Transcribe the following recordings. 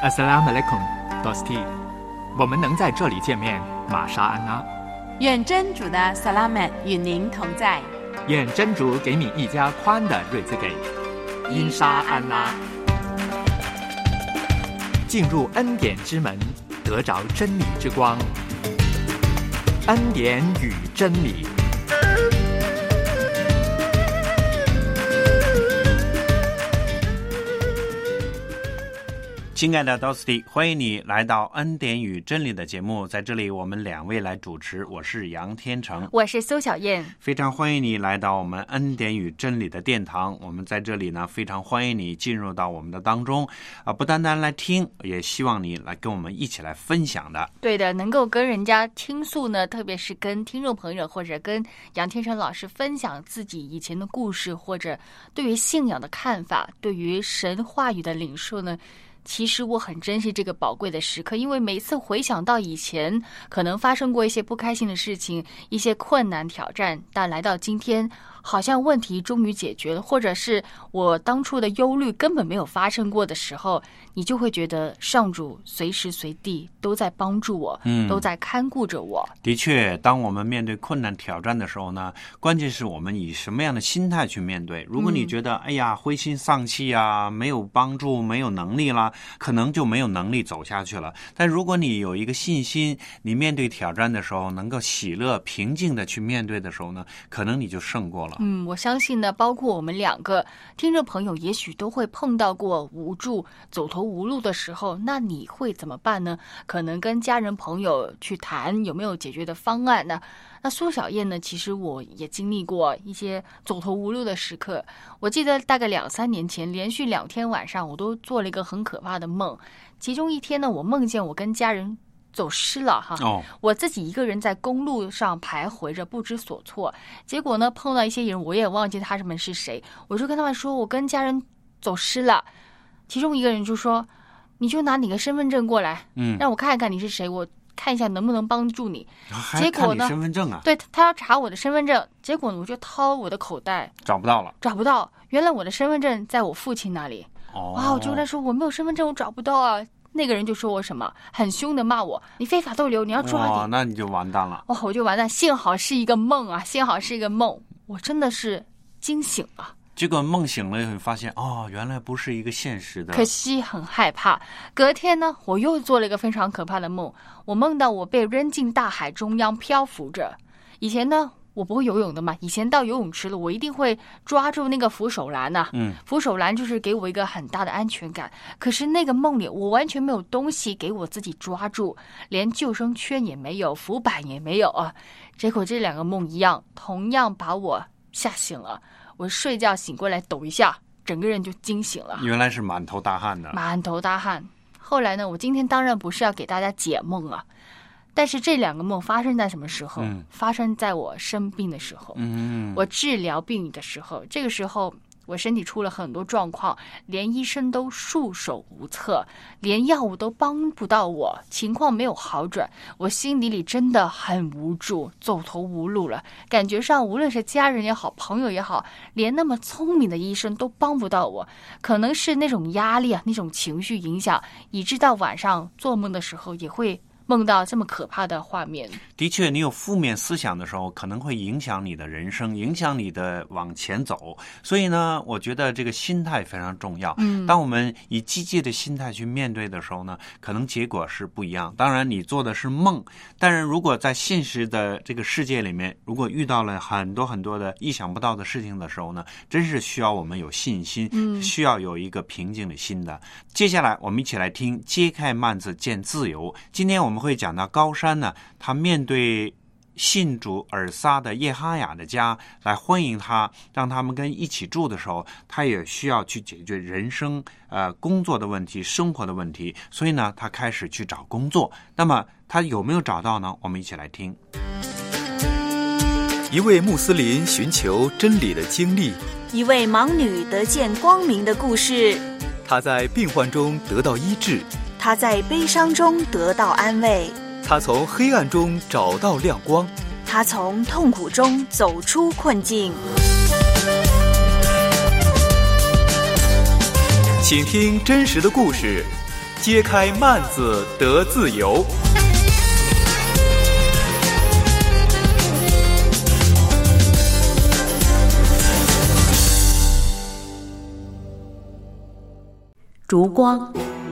Assalamualaikum, Dosti。我们能在这里见面，玛莎安拉。 愿真主的萨拉曼与您同在。 愿真主给你一家宽的日子给。因沙安拉。进入恩典之门，得着真理之光。恩典与真理。 亲爱的 Dosti， 欢迎你来到恩典与真理的节目，在这里我们两位来主持，我是杨天成， 我是苏小燕， 非常欢迎你来到我们恩典与真理的殿堂。我们在这里呢，非常欢迎你进入到我们的当中不单单来听，也希望你来跟我们一起来分享的。 对的，能够跟人家倾诉呢，特别是跟听众朋友或者跟杨天成老师分享自己以前的故事，或者对于信仰的看法，对于神话语的领受呢，其实我很珍惜这个宝贵的时刻，因为每次回想到以前可能发生过一些不开心的事情，一些困难挑战，但来到今天好像问题终于解决了，或者是我当初的忧虑根本没有发生过的时候，你就会觉得上主随时随地都在帮助我，都在看顾着我。 的确，当我们面对困难挑战的时候呢，关键是我们以什么样的心态去面对。如果你觉得哎呀灰心丧气啊，没有帮助，没有能力啦，可能就没有能力走下去了。但如果你有一个信心，你面对挑战的时候能够喜乐平静的去面对的时候呢，可能你就胜过了。 我相信呢，包括我们两个听众朋友也许都会碰到过无助走投无路的时候，那你会怎么办呢？可能跟家人朋友去谈有没有解决的方案呢？那苏小燕呢，其实我也经历过一些走投无路的时刻。我记得大概2-3年前，连续2天晚上我都做了一个很可怕的梦，其中一天呢，我梦见我跟家人走失了哈，我自己一个人在公路上徘徊着不知所措，结果呢碰到一些人，我也忘记他们是谁，我就跟他们说我跟家人走失了，其中一个人就说你就拿你的身份证过来，让我看一看你是谁，我看一下能不能帮助你。结果呢， 身份证啊？ 对，他要查我的身份证，结果呢我就掏我的口袋， 找不到了， 原来我的身份证在我父亲那里。我就跟他说我没有身份证，我找不到啊。那个人就说我什么，很凶的骂我，你非法逗留，你要抓紧。 那你就完蛋了。 我就完蛋，幸好是一个梦啊，幸好是一个梦，我真的是惊醒了。 结果梦醒了以后发现原来不是一个现实的， 可惜很害怕。隔天呢，我又做了一个非常可怕的梦，我梦到我被扔进大海中央漂浮着。以前呢我不会游泳的嘛，以前到游泳池了，我一定会抓住那个扶手栏啊，扶手栏就是给我一个很大的安全感。可是那个梦里，我完全没有东西给我自己抓住，连救生圈也没有，浮板也没有啊。结果这2个梦一样，同样把我吓醒了。我睡觉醒过来抖一下，整个人就惊醒了。 原来是满头大汗的。 满头大汗。后来呢，我今天当然不是要给大家解梦啊。但是这2个梦发生在什么时候？发生在我生病的时候，我治疗病的时候。这个时候我身体出了很多状况，连医生都束手无策，连药物都帮不到我，情况没有好转，我心里真的很无助，走投无路了。感觉上无论是家人也好，朋友也好，连那么聪明的医生都帮不到我。可能是那种压力啊，那种情绪影响，以致到晚上做梦的时候也会梦到这么可怕的画面。 的确，你有负面思想的时候，可能会影响你的人生，影响你的往前走。所以呢，我觉得这个心态非常重要。当我们以积极的心态去面对的时候呢，可能结果是不一样。当然，你做的是梦，但是如果在现实的这个世界里面，如果遇到了很多很多的意想不到的事情的时候呢，真是需要我们有信心，需要有一个平静的心的。接下来，我们一起来听揭开幔子见自由。今天我们会讲到高山呢，他面对信主尔撒的叶哈雅的家来欢迎他，让他们跟一起住的时候，他也需要去解决人生工作的问题，生活的问题，所以呢他开始去找工作。那么他有没有找到呢？我们一起来听。 一位穆斯林寻求真理的经历， 一位盲女得见光明的故事， 她在病患中得到医治， 她在悲伤中得到安慰， 她从黑暗中找到亮光， 她从痛苦中走出困境。 请听真实的故事， 揭开幔子得自由。 烛光，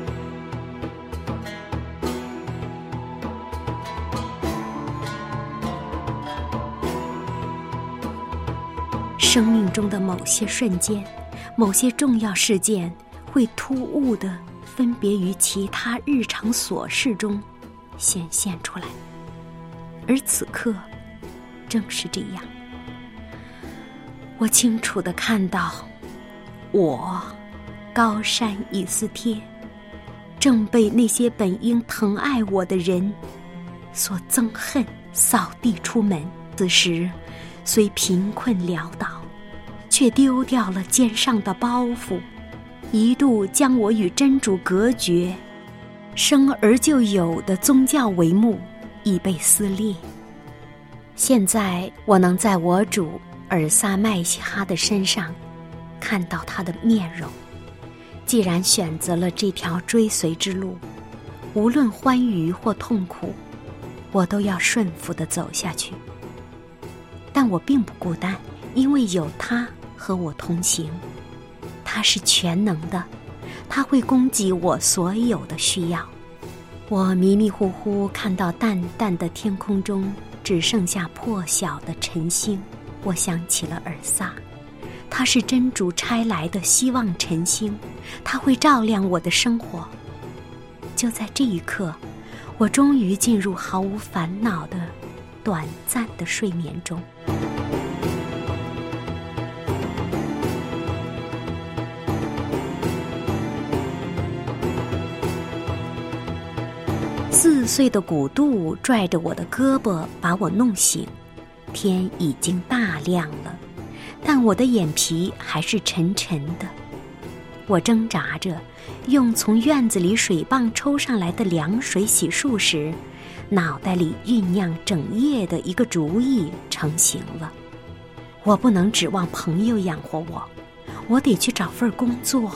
生命中的某些瞬间，某些重要事件会突兀地分别于其他日常琐事中显现出来，而此刻正是这样。我清楚地看到，我高山以斯帖正被那些本应疼爱我的人所憎恨，扫地出门。此时虽贫困潦倒，却丢掉了肩上的包袱，一度将我与真主隔绝。生而就有的宗教帷幕已被撕裂。现在我能在我主尔撒麦西哈的身上看到他的面容。既然选择了这条追随之路，无论欢愉或痛苦，我都要顺服地走下去。但我并不孤单，因为有他和我同行。他是全能的，他会供给我所有的需要。我迷迷糊糊看到淡淡的天空中只剩下破晓的晨星，我想起了尔撒，他是真主差来的希望晨星，他会照亮我的生活。就在这一刻，我终于进入毫无烦恼的短暂的睡眠中。4岁的古杜拽着我的胳膊把我弄醒，天已经大亮了，但我的眼皮还是沉沉的。我挣扎着用从院子里水泵抽上来的凉水洗漱时，脑袋里酝酿整夜的一个主意成型了。我不能指望朋友养活我，我得去找份工作。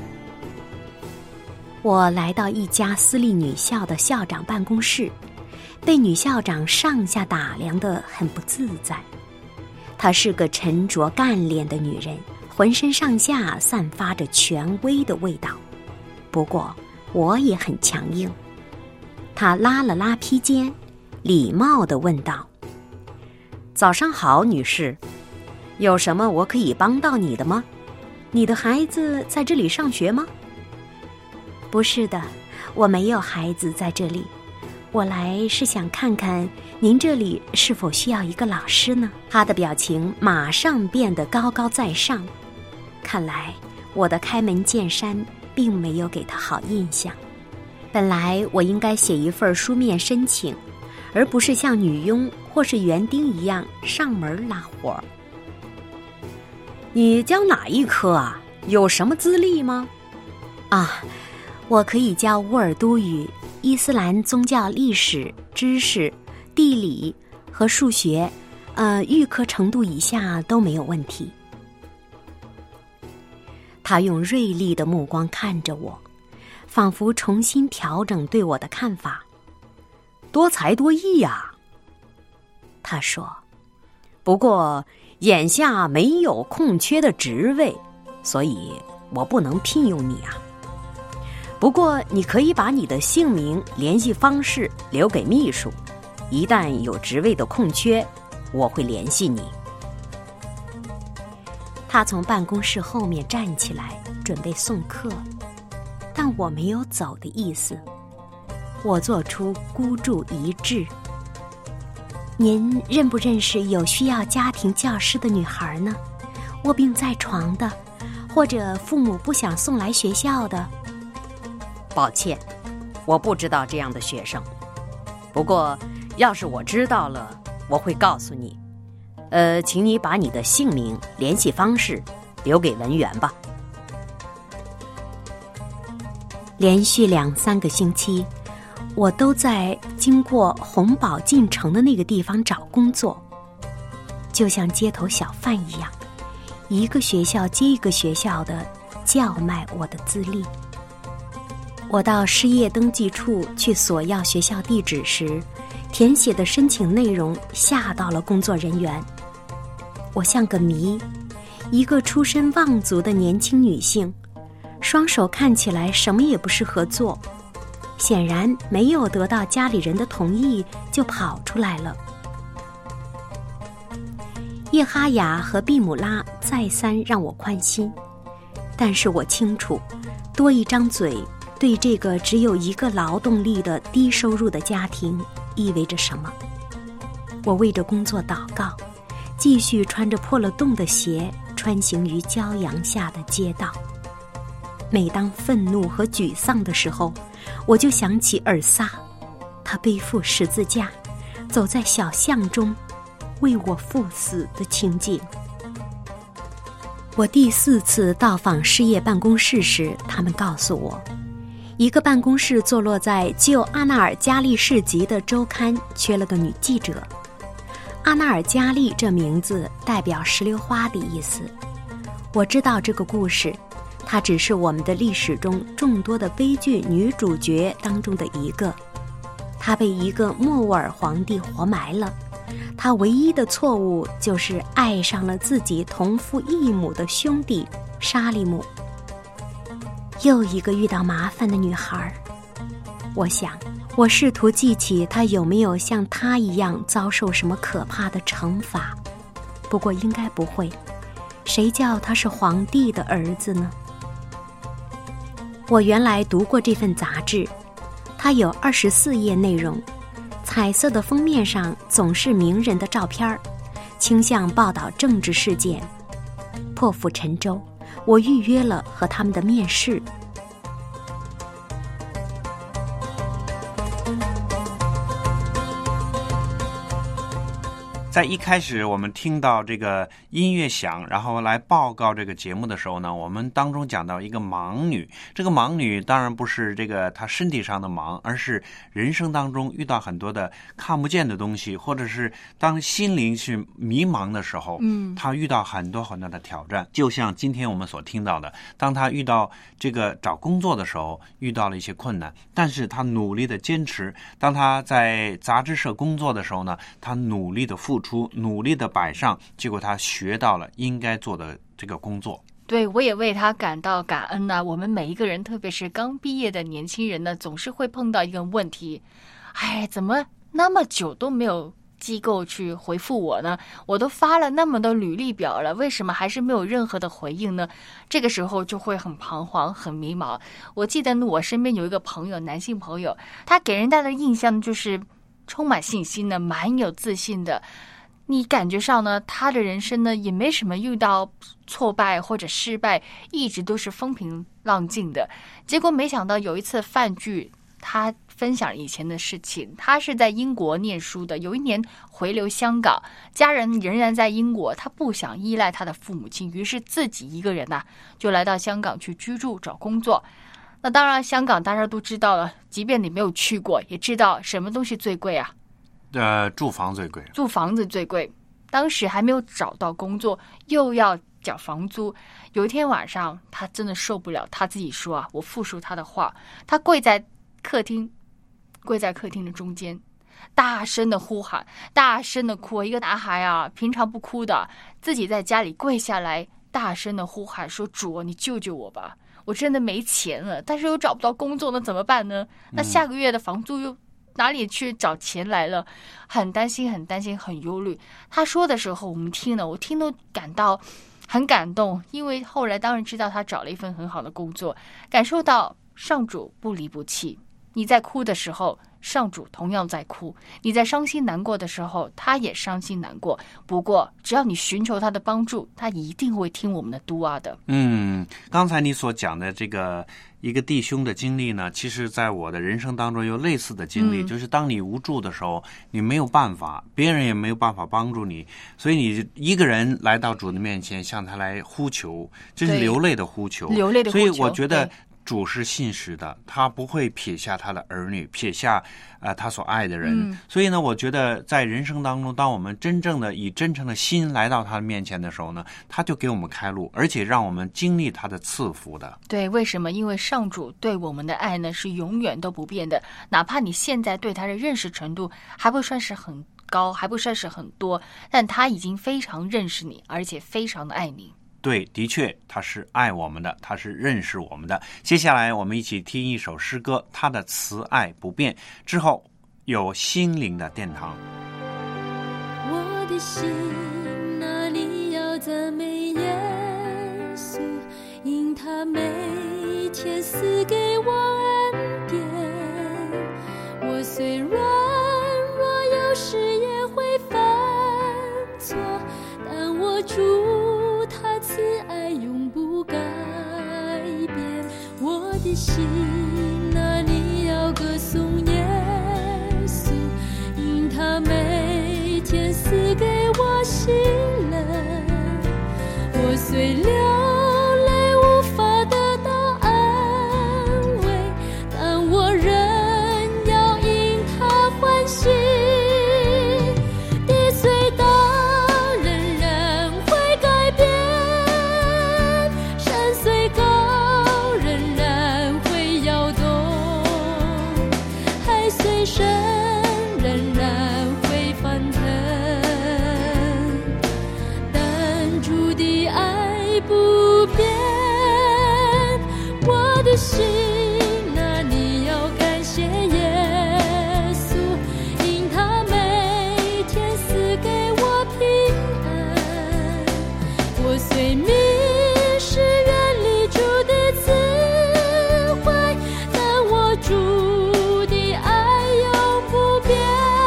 我来到一家私立女校的校长办公室，被女校长上下打量得很不自在。她是个沉着干练的女人，浑身上下散发着权威的味道。不过我也很强硬。她拉了拉披肩，礼貌地问道：“早上好，女士，有什么我可以帮到你的吗？你的孩子在这里上学吗？”“不是的，我没有孩子在这里。我来是想看看您这里是否需要一个老师呢？”他的表情马上变得高高在上，看来我的开门见山并没有给他好印象。本来我应该写一份书面申请，而不是像女佣或是园丁一样上门拉活。“你教哪一科啊？有什么资历吗？”“我可以教乌尔都语、伊斯兰宗教历史、知识、地理和数学，预科程度以下都没有问题。”他用锐利的目光看着我，仿佛重新调整对我的看法。“多才多艺呀。”他说，“不过眼下没有空缺的职位，所以我不能聘用你啊。不过你可以把你的姓名、联系方式留给秘书，一旦有职位的空缺，我会联系你。”他从办公室后面站起来，准备送客，但我没有走的意思。我做出孤注一掷：“您认不认识有需要家庭教师的女孩呢？卧病在床的，或者父母不想送来学校的？”“抱歉，我不知道这样的学生。不过，要是我知道了，我会告诉你。请你把你的姓名、联系方式留给文员吧。”连续2-3个星期，我都在经过红宝进城的那个地方找工作，就像街头小贩一样，一个学校接一个学校的叫卖我的资历。 我到失业登记处去索要学校地址时，填写的申请内容吓到了工作人员。我像个谜，一个出身望族的年轻女性，双手看起来什么也不适合做，显然没有得到家里人的同意就跑出来了。叶哈雅和毕姆拉再三让我宽心，但是我清楚，多一张嘴对这个只有一个劳动力的低收入的家庭意味着什么。我为着工作祷告，继续穿着破了洞的鞋穿行于骄阳下的街道。每当愤怒和沮丧的时候，我就想起尔撒，他背负十字架走在小巷中为我赴死的情景。我第4次到访失业办公室时，他们告诉我，一个办公室坐落在旧阿纳尔加利市集的周刊缺了个女记者。阿纳尔加利这名字代表石榴花的意思。我知道这个故事，它只是我们的历史中众多的悲剧女主角当中的一个。她被一个莫卧尔皇帝活埋了，她唯一的错误就是爱上了自己同父异母的兄弟沙利姆。又一个遇到麻烦的女孩。我想，我试图记起她有没有像她一样遭受什么可怕的惩罚，不过应该不会。谁叫他是皇帝的儿子呢？我原来读过这份杂志，它有24页内容，彩色的封面上总是名人的照片，倾向报道政治事件。破釜沉舟，我预约了和他们的面试。 在一开始我们听到这个音乐响，然后来报告这个节目的时候呢，我们当中讲到一个盲女。这个盲女当然不是这个她身体上的盲，而是人生当中遇到很多的看不见的东西，或者是当心灵是迷茫的时候，她遇到很多很多的挑战。就像今天我们所听到的，当她遇到这个找工作的时候遇到了一些困难，但是她努力的坚持。当她在杂志社工作的时候呢，她努力的付出，努力的摆上，结果他学到了应该做的这个工作。 对，我也为他感到感恩呢。我们每一个人，特别是刚毕业的年轻人呢，总是会碰到一个问题，怎么那么久都没有机构去回复我呢？我都发了那么多履历表了，为什么还是没有任何的回应呢？这个时候就会很彷徨，很迷茫。我记得我身边有一个朋友，男性朋友，他给人家的印象就是充满信心的，蛮有自信的。你感觉上呢，他的人生呢也没什么遇到挫败或者失败，一直都是风平浪静的。结果没想到有一次饭聚，他分享以前的事情。他是在英国念书的，有一年回流香港，家人仍然在英国，他不想依赖他的父母亲，于是自己一个人就来到香港去居住找工作。那当然香港大家都知道了，即便你没有去过，也知道什么东西最贵啊？ 住房最贵， 住房子最贵。当时还没有找到工作，又要缴房租。有一天晚上，他真的受不了，他自己说我复述他的话，他跪在客厅的中间，大声的呼喊，大声的哭。一个男孩平常不哭的，自己在家里跪下来，大声的呼喊说：“主，你救救我吧！我真的没钱了，但是又找不到工作，那怎么办呢？那下个月的房租又哪里去找钱来了？很担心，很担心，很忧虑。”他说的时候，我听都感到很感动，因为后来当然知道他找了一份很好的工作，感受到上主不离不弃。你在哭的时候，上主同样在哭；你在伤心难过的时候，他也伤心难过。不过只要你寻求他的帮助，他一定会听我们的嘟啊的。 刚才你所讲的这个一个弟兄的经历呢，其实在我的人生当中有类似的经历，就是当你无助的时候，你没有办法，别人也没有办法帮助你，所以你一个人来到主的面前，向他来呼求，这是流泪的呼求。 流泪的呼求。 所以我觉得主是信实的，他不会撇下他的儿女，撇下他所爱的人。所以呢，我觉得在人生当中，当我们真正的以真诚的心来到他的面前的时候呢，他就给我们开路，而且让我们经历他的赐福的。 对，为什么？因为上主对我们的爱呢是永远都不变的，哪怕你现在对他的认识程度还不算是很高，还不算是很多，但他已经非常认识你，而且非常的爱你。 对，的确他是爱我们的，他是认识我们的。接下来我们一起听一首诗歌，他的慈爱不变，之后有心灵的殿堂。 我的心哪里要赞美耶稣，因他每天赐给我恩典。我虽软弱，有时也会犯错，但我主他慈爱永不改变。我的心哪里要歌颂耶稣，因他每天赐给我喜乐。我虽流泪无法得到安慰，但我仍要因他欢喜。地虽大仍然会改变，山虽高仍然会摇动，海虽深仍然会翻腾，但主的爱不变。我的心哪里要感谢耶稣，因他每天赐给我平安。我虽迷失远离主的慈怀，但我主的爱永不变。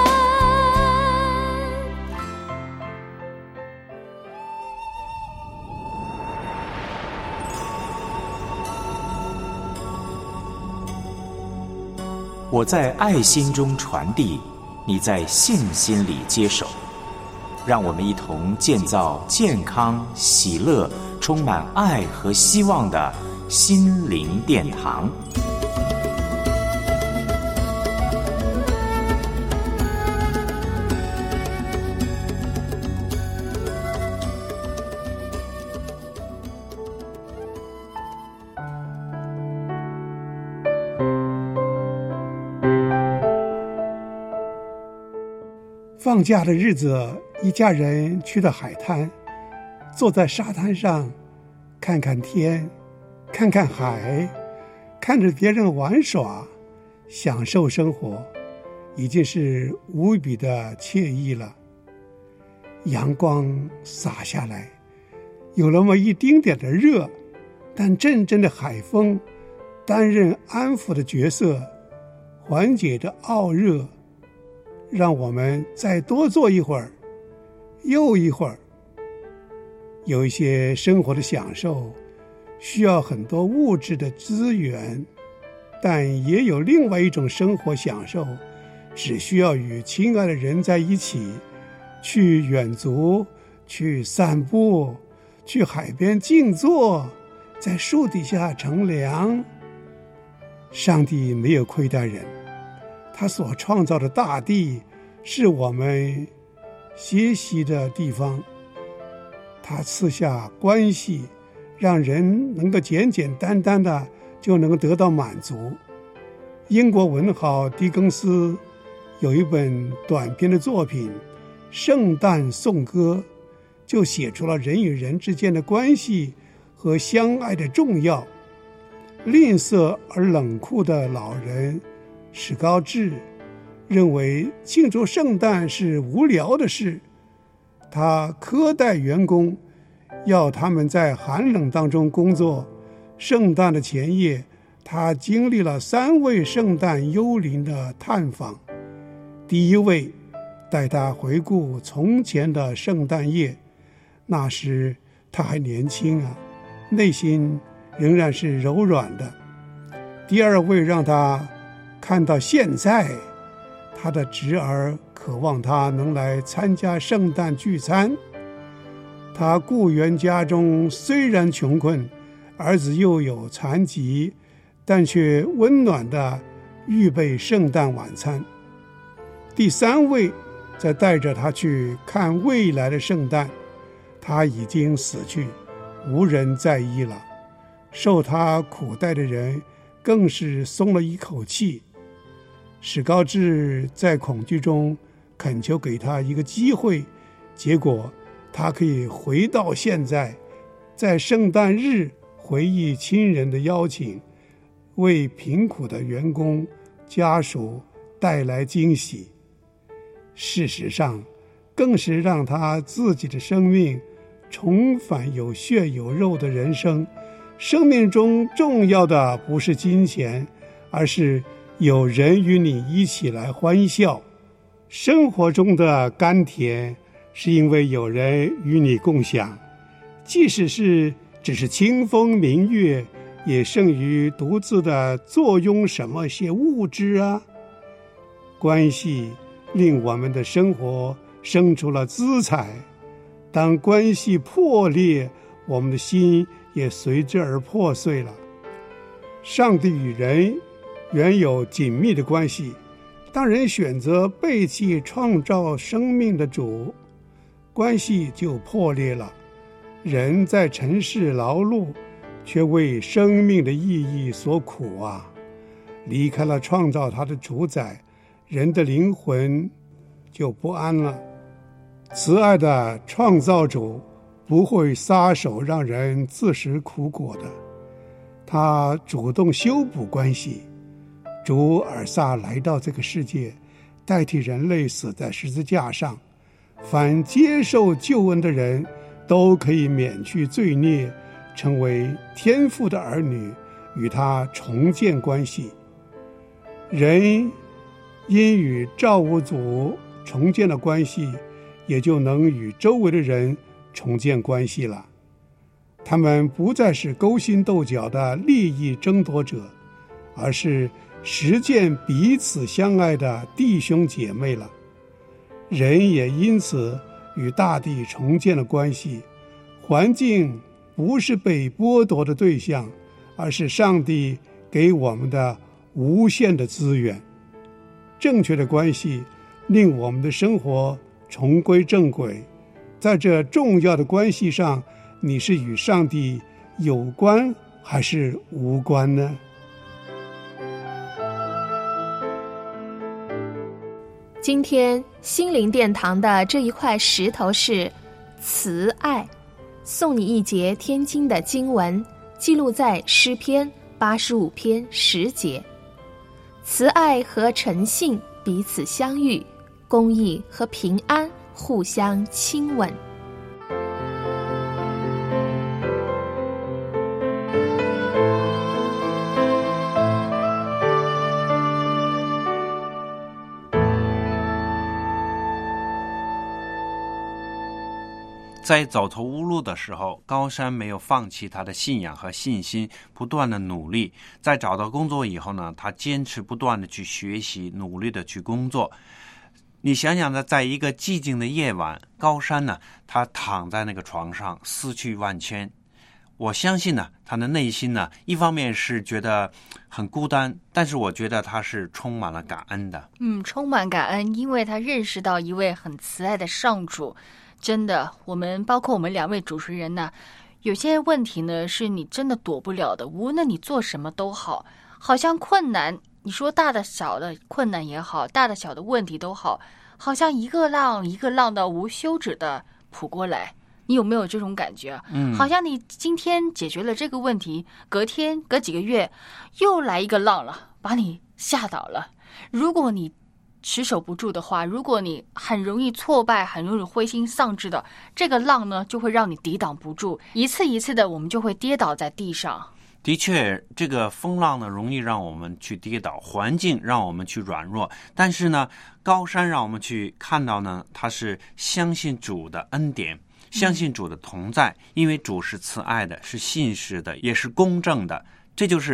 我在爱心中传递，你在信心里接手，让我们一同建造健康、喜乐、充满爱和希望的心灵殿堂。 放假的日子，一家人去到海滩，坐在沙滩上，看看天，看看海，看着别人玩耍，享受生活，已经是无比的惬意了。阳光洒下来，有那么一丁点的热，但阵阵的海风担任安抚的角色，缓解着傲热，让我们再多坐一会儿，又一会儿。有一些生活的享受需要很多物质的资源，但也有另外一种生活享受，只需要与亲爱的人在一起，去远足，去散步，去海边静坐，在树底下乘凉。上帝没有亏待人，他所创造的大地是我们歇息的地方，他赐下关系，让人能够简简单单的就能够得到满足。英国文豪狄更斯有一本短篇的作品《圣诞颂歌》，就写出了人与人之间的关系和相爱的重要。吝啬而冷酷的老人史高治认为庆祝圣诞是无聊的事，他苛待员工，要他们在寒冷当中工作。圣诞的前夜，他经历了3位圣诞幽灵的探访。第一位带他回顾从前的圣诞夜，那时他还年轻啊，内心仍然是柔软的。第二位让他看到现在，他的侄儿渴望他能来参加圣诞聚餐。他雇员家中虽然穷困，儿子又有残疾， 但却温暖地预备圣诞晚餐。第3位则带着他去看未来的圣诞，他已经死去，无人在意了。受他苦待的人更是松了一口气。史高治在恐惧中恳求给他一个机会，结果他可以回到现在，在圣诞日回忆亲人的邀请，为贫苦的员工家属带来惊喜。事实上，更是让他自己的生命重返有血有肉的人生。生命中重要的不是金钱，而是有人与你一起来欢笑。生活中的甘甜是因为有人与你共享，即使是只是清风明月，也胜于独自的坐拥什么些物质啊。关系令我们的生活生出了姿彩，当关系破裂，我们的心也随之而破碎了。上帝与人原有紧密的关系，当人选择背弃创造生命的主，关系就破裂了。人在尘世劳碌，却为生命的意义所苦啊！离开了创造他的主宰，人的灵魂就不安了。慈爱的创造主不会撒手让人自食苦果的，他主动修补关系。主尔撒来到这个世界，代替人类死在十字架上，凡接受救恩的人都可以免去罪孽，成为天父的儿女，与他重建关系。人因与造物主重建了关系，也就能与周围的人重建关系了。他们不再是勾心斗角的利益争夺者，而是实践彼此相爱的弟兄姐妹了。人也因此与大地重建了关系。环境不是被剥夺的对象，而是上帝给我们的无限的资源。正确的关系令我们的生活重归正轨。在这重要的关系上，你是与上帝有关还是无关呢？ 今天心灵殿堂的这一块石头是慈爱，送你一节天经的经文，记录在诗篇85篇10节。慈爱和诚信彼此相遇，公义和平安互相亲吻。 在走投无路的时候，高山没有放弃他的信仰和信心，不断的努力。在找到工作以后呢，他坚持不断的去学习，努力的去工作。你想想呢，在一个寂静的夜晚，高山呢，他躺在那个床上，思绪万千。我相信呢，他的内心呢，一方面是觉得很孤单，但是我觉得他是充满了感恩的。 充满感恩，因为他认识到一位很慈爱的上主。真的，包括我们2位主持人呢，有些问题呢是你真的躲不了的，无论你做什么都好，好像困难，你说大的小的困难也好，大的小的问题都好，好像一个浪一个浪的无休止的扑过来。你有没有这种感觉？好像你今天解决了这个问题，隔几个月又来一个浪了，把你吓倒了。如果你持守不住的话，如果你很容易挫败，很容易灰心丧志的，这个浪呢就会让你抵挡不住，一次一次的我们就会跌倒在地上。 的确，这个风浪呢容易让我们去跌倒，环境让我们去软弱，但是呢，高山让我们去看到呢，它是相信主的恩典，相信主的同在，因为主是慈爱的，是信实的，也是公正的。这就是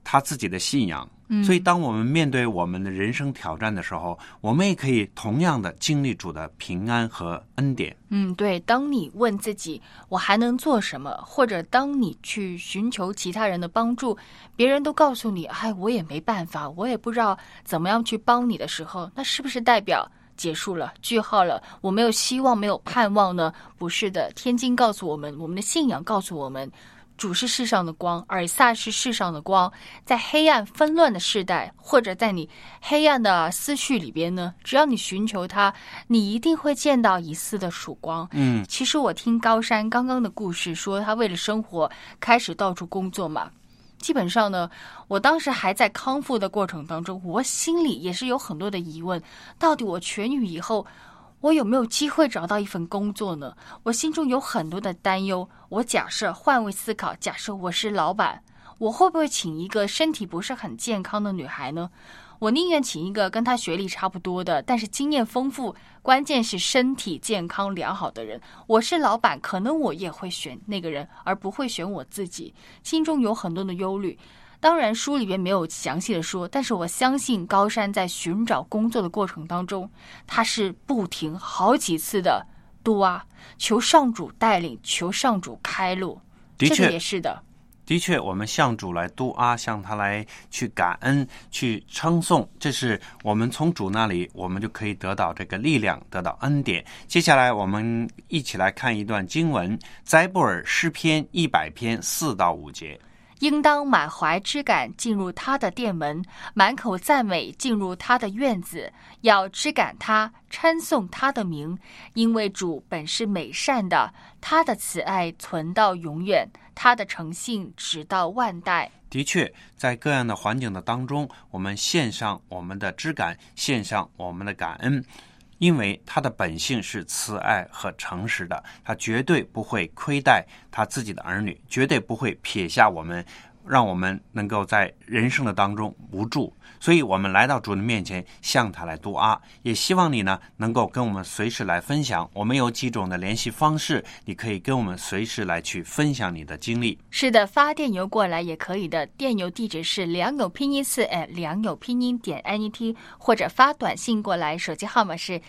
他自己的信仰。所以当我们面对我们的人生挑战的时候，我们也可以同样的经历主的平安和恩典。 对，当你问自己我还能做什么，或者当你去寻求其他人的帮助，别人都告诉你我也没办法，我也不知道怎么样去帮你的时候，那是不是代表结束了，句号了，我没有希望，没有盼望呢？不是的，天经告诉我们，我们的信仰告诉我们，主是世上的光，尔撒是世上的光。在黑暗纷乱的世代，或者在你黑暗的思绪里边呢，只要你寻求它，你一定会见到一丝的曙光。其实我听高山刚刚的故事说，他为了生活开始到处工作嘛。基本上呢，我当时还在康复的过程当中，我心里也是有很多的疑问，到底我痊愈以后我有没有机会找到一份工作呢？我心中有很多的担忧。我假设换位思考，假设我是老板，我会不会请一个身体不是很健康的女孩呢？我宁愿请一个跟她学历差不多的，但是经验丰富，关键是身体健康良好的人。我是老板，可能我也会选那个人，而不会选我自己。心中有很多的忧虑。当然书里面没有详细的说，但是我相信高山在寻找工作的过程当中，他是不停好几次的杜啊，求上主带领，求上主开路。 的确， 这个也是的。 的确，我们向主来杜啊，向他来去感恩，去称颂，这是我们从主那里，我们就可以得到这个力量，得到恩典。接下来我们一起来看一段经文，载布尔诗篇100篇4到5节。 应当满怀知感进入他的殿门，满口赞美进入他的院子，要知感他，称颂他的名，因为主本是美善的，他的慈爱存到永远，他的诚信直到万代。 的确，在各样的环境的当中，我们献上我们的知感，献上我们的感恩，因为他的本性是慈爱和诚实的，他绝对不会亏待他自己的儿女，绝对不会撇下我们，让我们能够在人生的当中无助。所以我们来到主的面前，向他来杜阿，也希望你呢能够跟我们随时来分享。我们有几种的联系方式，你可以跟我们随时来去分享你的经历。 是的，发电邮过来也可以的，电邮地址是良友拼音4 良友拼音.net， 或者发短信过来，手机号码是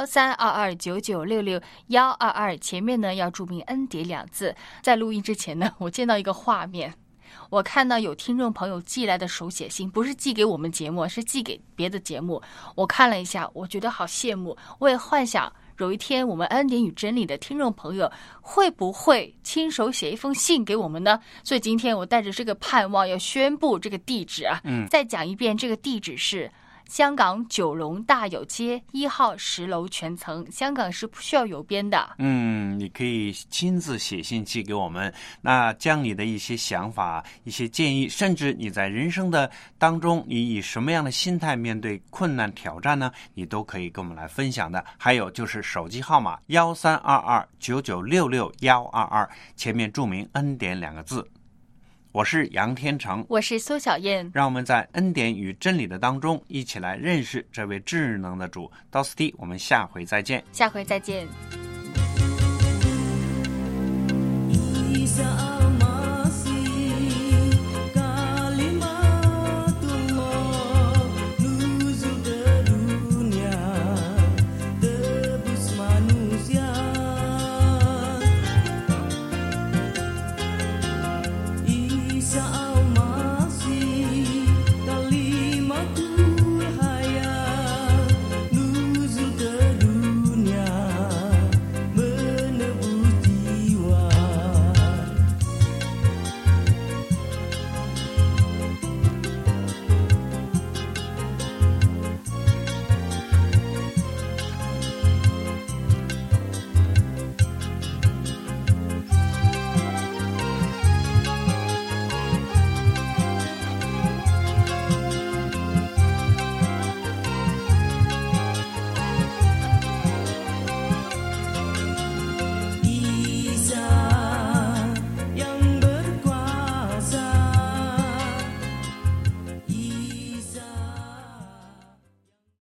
13229966，122前面呢要注明恩典2字。在录音之前呢，我见到一个画面，我看到有听众朋友寄来的手写信，不是寄给我们节目，是寄给别的节目。我看了一下，我觉得好羡慕，我也幻想有一天我们恩典与真理的听众朋友会不会亲手写一封信给我们呢？所以今天我带着这个盼望要宣布这个地址啊，再讲一遍，这个地址是香港九龙大有街1号10楼全层。香港是不需要邮编的。 你可以亲自写信寄给我们，那将你的一些想法、一些建议，甚至你在人生的当中，你以什么样的心态面对困难挑战呢？你都可以跟我们来分享的。还有就是手机号码132299661122，前面注明恩典2个字。我是杨天成， 我是苏小燕， 让我们在恩典与真理的当中一起来认识这位智能的主。到此地，我们下回再见。 下回再见。 Isa